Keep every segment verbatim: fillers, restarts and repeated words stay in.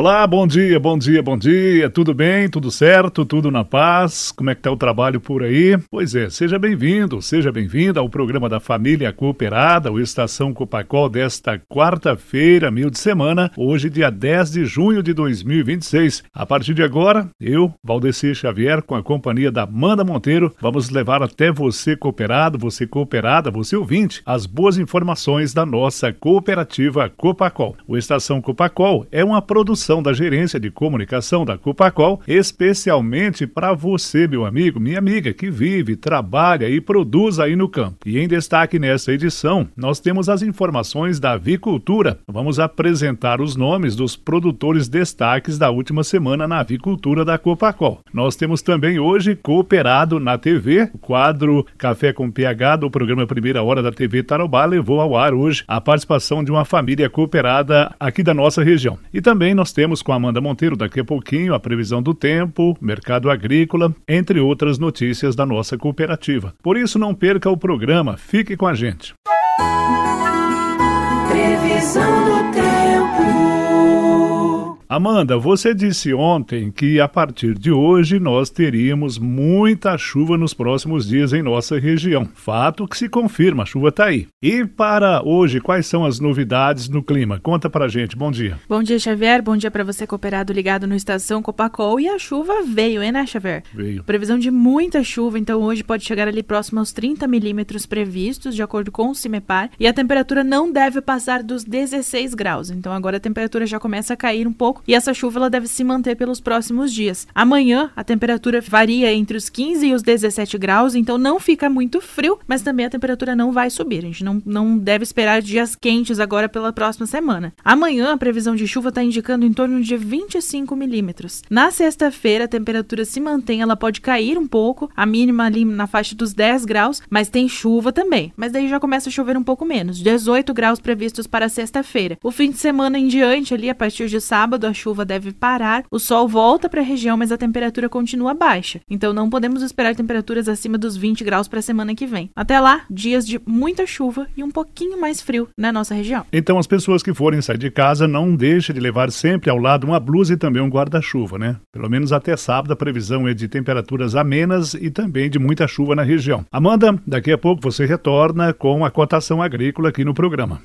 Olá, bom dia, bom dia, bom dia, tudo bem, tudo certo, tudo na paz, como é que tá o trabalho por aí? Pois é, seja bem-vindo, seja bem-vinda ao programa da Família Cooperada, o Estação Copacol desta quarta-feira, meio de semana, hoje dia dez de junho de dois mil e vinte e seis. A partir de agora, eu, Valdeci Xavier, com a companhia da Amanda Monteiro, vamos levar até você cooperado, você cooperada, você ouvinte, as boas informações da nossa cooperativa Copacol. O Estação Copacol é uma produção da Gerência de Comunicação da Copacol, especialmente para você, meu amigo, minha amiga, que vive, trabalha e produz aí no campo. E em destaque nesta edição, nós temos as informações da avicultura. Vamos apresentar os nomes dos produtores destaques da última semana na avicultura da Copacol. Nós temos também hoje Cooperado na T V, o quadro Café com P H do programa Primeira Hora da T V Tarobá levou ao ar hoje a participação de uma família cooperada aqui da nossa região. E também nós temos com a Amanda Monteiro daqui a pouquinho a previsão do tempo, mercado agrícola, entre outras notícias da nossa cooperativa. Por isso não perca o programa, fique com a gente. Previsão do tempo. Amanda, você disse ontem que a partir de hoje nós teríamos muita chuva nos próximos dias em nossa região. Fato que se confirma, a chuva está aí. E para hoje, quais são as novidades no clima? Conta pra gente, bom dia. Bom dia, Xavier, bom dia para você cooperado ligado no Estação Copacol. E a chuva veio, hein, né, Xavier? Veio. Previsão de muita chuva, então hoje pode chegar ali próximo aos trinta milímetros previstos, de acordo com o CIMEPAR. E a temperatura não deve passar dos dezesseis graus, então agora a temperatura já começa a cair um pouco. E essa chuva ela deve se manter pelos próximos dias. Amanhã a temperatura varia entre os quinze e os dezessete graus, então não fica muito frio, mas também a temperatura não vai subir. A gente não, não deve esperar dias quentes agora pela próxima semana. Amanhã a previsão de chuva está indicando em torno de vinte e cinco milímetros. Na sexta-feira a temperatura se mantém, ela pode cair um pouco, a mínima ali na faixa dos dez graus, mas tem chuva também. Mas daí já começa a chover um pouco menos, dezoito graus previstos para sexta-feira. O fim de semana em diante ali, a partir de sábado, a chuva deve parar, o sol volta para a região, mas a temperatura continua baixa. Então não podemos esperar temperaturas acima dos vinte graus para a semana que vem. Até lá, dias de muita chuva e um pouquinho mais frio na nossa região. Então as pessoas que forem sair de casa, não deixem de levar sempre ao lado uma blusa e também um guarda-chuva, né? Pelo menos até sábado a previsão é de temperaturas amenas e também de muita chuva na região. Amanda, daqui a pouco você retorna com a cotação agrícola aqui no programa.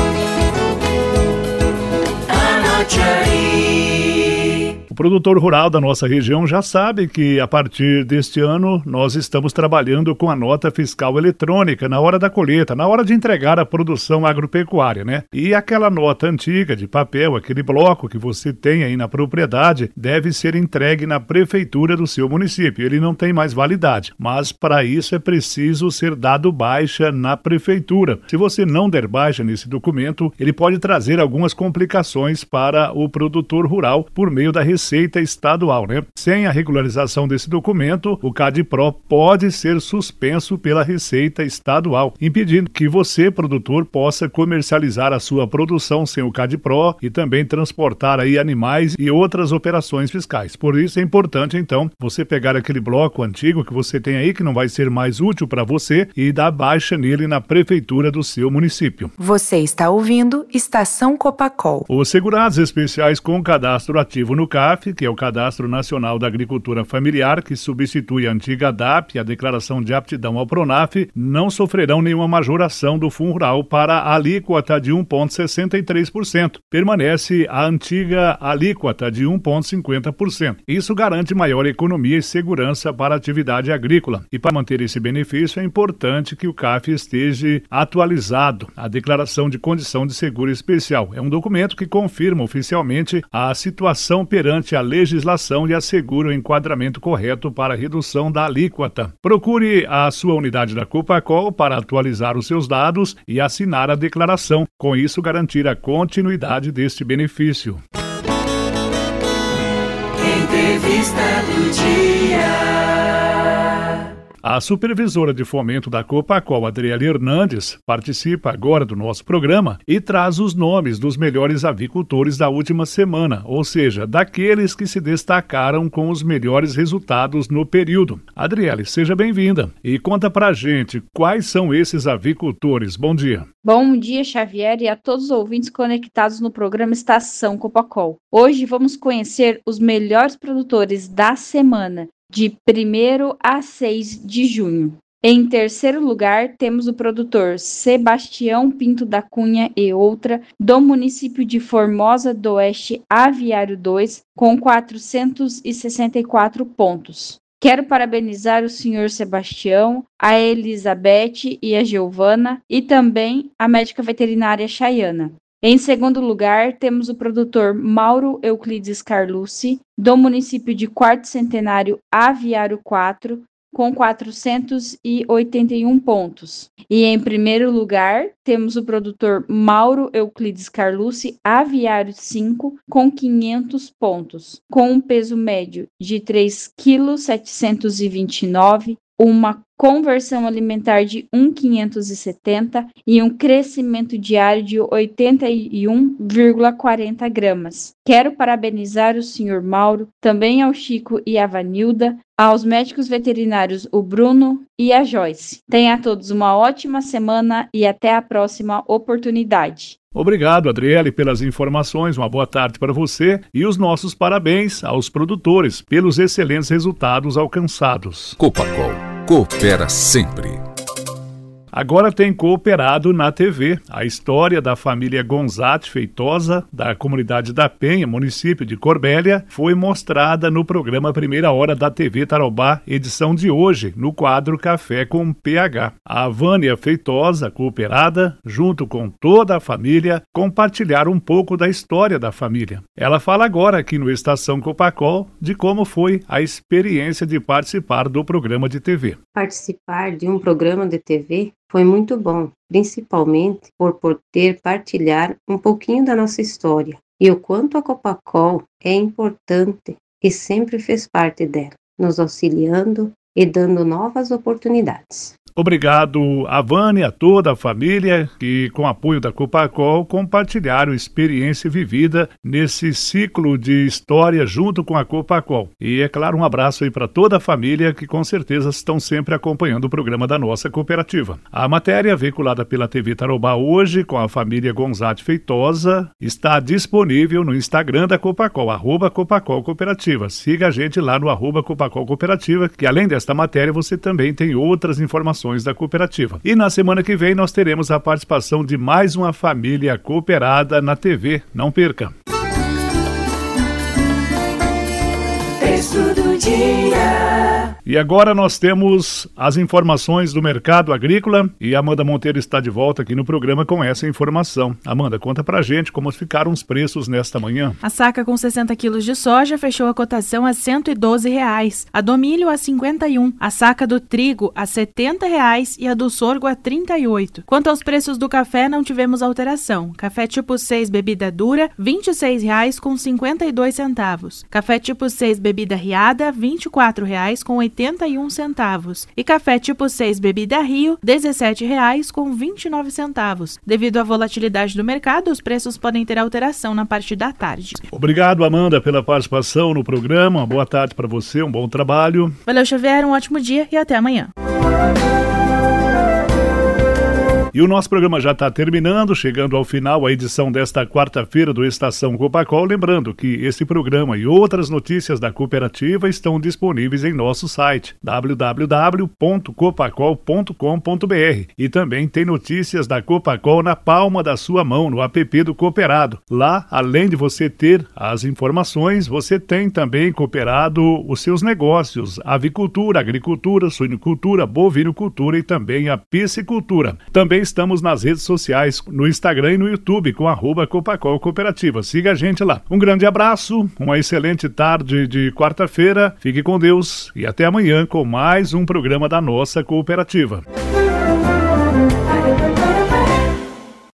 Anote aí. O produtor rural da nossa região já sabe que a partir deste ano nós estamos trabalhando com a nota fiscal eletrônica na hora da colheita, na hora de entregar a produção agropecuária, né? E aquela nota antiga de papel, aquele bloco que você tem aí na propriedade, deve ser entregue na prefeitura do seu município. Ele não tem mais validade, mas para isso é preciso ser dado baixa na prefeitura. Se você não der baixa nesse documento, ele pode trazer algumas complicações para o produtor rural por meio da Receita Estadual, né? Sem a regularização desse documento, o CADPRO pode ser suspenso pela Receita Estadual, impedindo que você, produtor, possa comercializar a sua produção sem o CADPRO e também transportar aí animais e outras operações fiscais. Por isso é importante, então, você pegar aquele bloco antigo que você tem aí, que não vai ser mais útil para você, e dar baixa nele na prefeitura do seu município. Você está ouvindo Estação Copacol. Os segurados especiais com cadastro ativo no C A F, que é o Cadastro Nacional da Agricultura Familiar, que substitui a antiga D A P e a Declaração de Aptidão ao PRONAF, não sofrerão nenhuma majoração do Fundo Rural para a alíquota de um vírgula sessenta e três por cento. Permanece a antiga alíquota de um vírgula cinquenta por cento. Isso garante maior economia e segurança para a atividade agrícola. E para manter esse benefício é importante que o C A F esteja atualizado. A Declaração de Condição de Seguro Especial é um documento que confirma oficialmente a situação perante a legislação e assegura o enquadramento correto para a redução da alíquota. Procure a sua unidade da Copacol para atualizar os seus dados e assinar a declaração. Com isso, garantir a continuidade deste benefício. Entrevista do dia. A supervisora de fomento da Copacol, Adriele Hernandes, participa agora do nosso programa e traz os nomes dos melhores avicultores da última semana, ou seja, daqueles que se destacaram com os melhores resultados no período. Adriele, seja bem-vinda e conta pra gente quais são esses avicultores. Bom dia. Bom dia, Xavier, e a todos os ouvintes conectados no programa Estação Copacol. Hoje vamos conhecer os melhores produtores da semana, de primeiro a seis de junho. Em terceiro lugar, temos o produtor Sebastião Pinto da Cunha e outra, do município de Formosa do Oeste, Aviário dois, com quatrocentos e sessenta e quatro pontos. Quero parabenizar o senhor Sebastião, a Elizabeth e a Giovana, e também a médica veterinária Chayana. Em segundo lugar, temos o produtor Mauro Euclides Carlucci, do município de Quarto Centenário Aviário quatro, com quatrocentos e oitenta e um pontos. E em primeiro lugar, temos o produtor Mauro Euclides Carlucci Aviário cinco, com quinhentos pontos, com um peso médio de três vírgula setecentos e vinte e nove quilos, uma conversão alimentar de um vírgula quinhentos e setenta e um crescimento diário de oitenta e um vírgula quarenta gramas. Quero parabenizar o senhor Mauro, também ao Chico e a Vanilda, aos médicos veterinários o Bruno e a Joyce. Tenha a todos uma ótima semana e até a próxima oportunidade. Obrigado, Adriele, pelas informações. Uma boa tarde para você e os nossos parabéns aos produtores pelos excelentes resultados alcançados. Copacol, coopera sempre. Agora tem Cooperado na T V. A história da família Gonzatti Feitosa, da comunidade da Penha, município de Corbélia, foi mostrada no programa Primeira Hora da T V Tarobá, edição de hoje, no quadro Café com P H. A Vânia Feitosa, cooperada, junto com toda a família, compartilharam um pouco da história da família. Ela fala agora aqui no Estação Copacol de como foi a experiência de participar do programa de T V. Participar de um programa de T V foi muito bom, principalmente por poder partilhar um pouquinho da nossa história e o quanto a Copacol é importante e sempre fez parte dela, nos auxiliando e dando novas oportunidades. Obrigado a Vânia e a toda a família que, com apoio da Copacol, compartilharam experiência vivida nesse ciclo de história junto com a Copacol. E, é claro, um abraço aí para toda a família que, com certeza, estão sempre acompanhando o programa da nossa cooperativa. A matéria, veiculada pela T V Tarobá hoje, com a família Gonzatti Feitosa, está disponível no Instagram da Copacol, arroba Copacol Cooperativa. Siga a gente lá no arroba Copacol Cooperativa, que além desta matéria, você também tem outras informações da cooperativa. E na semana que vem nós teremos a participação de mais uma família cooperada na T V. Não perca! Texto do dia. E agora nós temos as informações do mercado agrícola e a Amanda Monteiro está de volta aqui no programa com essa informação. Amanda, conta pra gente como ficaram os preços nesta manhã. A saca com sessenta quilos de soja fechou a cotação a cento e doze reais, a do milho a cinquenta e um, a saca do trigo a setenta reais e a do sorgo a trinta e oito. Quanto aos preços do café, não tivemos alteração. Café tipo seis bebida dura, vinte e seis reais com cinquenta e dois centavos. Café tipo seis bebida riada, vinte e quatro reais com oitenta e um centavos. E café tipo seis bebida Rio, dezessete reais com vinte e nove centavos. Devido à volatilidade do mercado, os preços podem ter alteração na parte da tarde. Obrigado, Amanda, pela participação no programa. Uma boa tarde para você, um bom trabalho. Valeu, Xavier, um ótimo dia e até amanhã. E o nosso programa já está terminando, chegando ao final a edição desta quarta-feira do Estação Copacol. Lembrando que esse programa e outras notícias da cooperativa estão disponíveis em nosso site w w w ponto copacol ponto com ponto b r e também tem notícias da Copacol na palma da sua mão, no app do Cooperado. Lá, além de você ter as informações, você tem também cooperado os seus negócios, avicultura, agricultura, suinicultura, bovinocultura e também a piscicultura. Também estamos nas redes sociais, no Instagram e no YouTube, com arroba Copacol Cooperativa. Siga a gente lá. Um grande abraço, uma excelente tarde de quarta-feira, fique com Deus e até amanhã com mais um programa da nossa cooperativa.